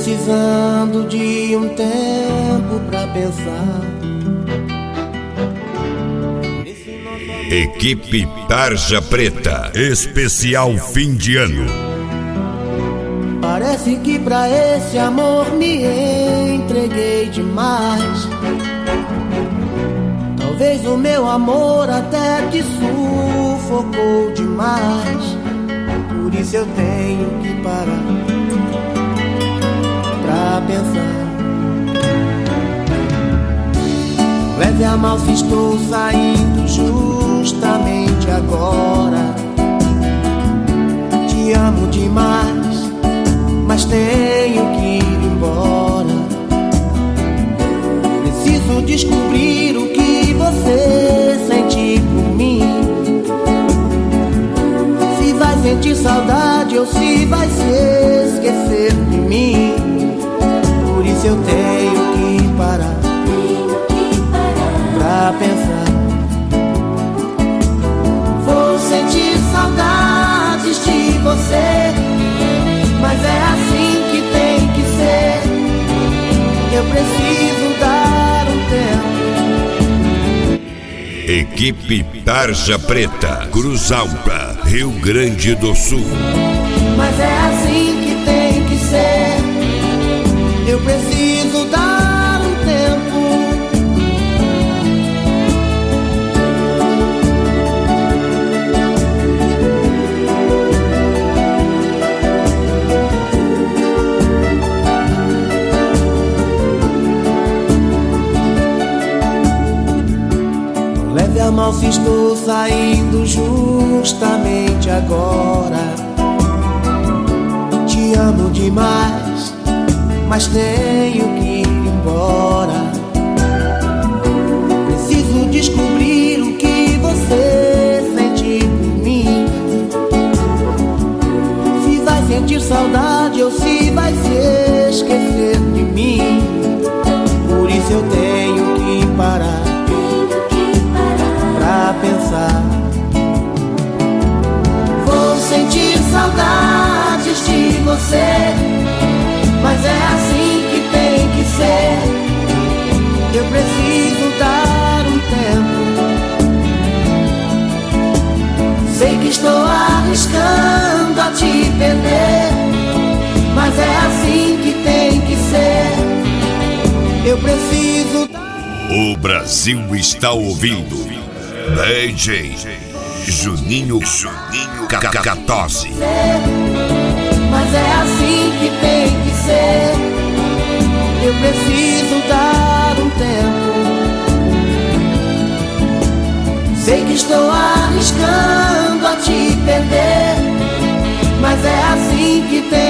precisando de um tempo pra pensar. Equipe Tarja Preta, especial fim de ano. Parece que pra esse amor me entreguei demais. Talvez o meu amor até te sufocou demais. Por isso eu tenho que parar pra pensar. Leve a mal se estou saindo justamente agora. Te amo demais, mas tenho que ir embora. Preciso descobrir o que você sente por mim. Se vai sentir saudade ou se vai se esquecer de mim. Por isso eu tenho que parar pra pensar. Vou sentir saudades de você, mas é assim que tem que ser. Eu preciso dar um tempo. Equipe Tarja Preta, Cruz Alta, Rio Grande do Sul. Mas é assim que tem que ser. Eu preciso dar um tempo. Leve a mal se estou saindo justamente agora. Te amo demais, mas tenho que ir embora. Preciso descobrir o que você sente por mim. Se vai sentir saudade ou se vai se esquecer de mim. Por isso eu tenho que parar pra pensar. Vou sentir saudades de você, mas é assim que tem que ser. Eu preciso dar um tempo. Sei que estou arriscando a te perder, mas é assim que tem que ser. Eu preciso dar... O Brasil está ouvindo DJ Juninho Cacatose. Mas é assim que tem que ser. Eu preciso dar um tempo. Sei que estou arriscando a te perder, mas é assim que tem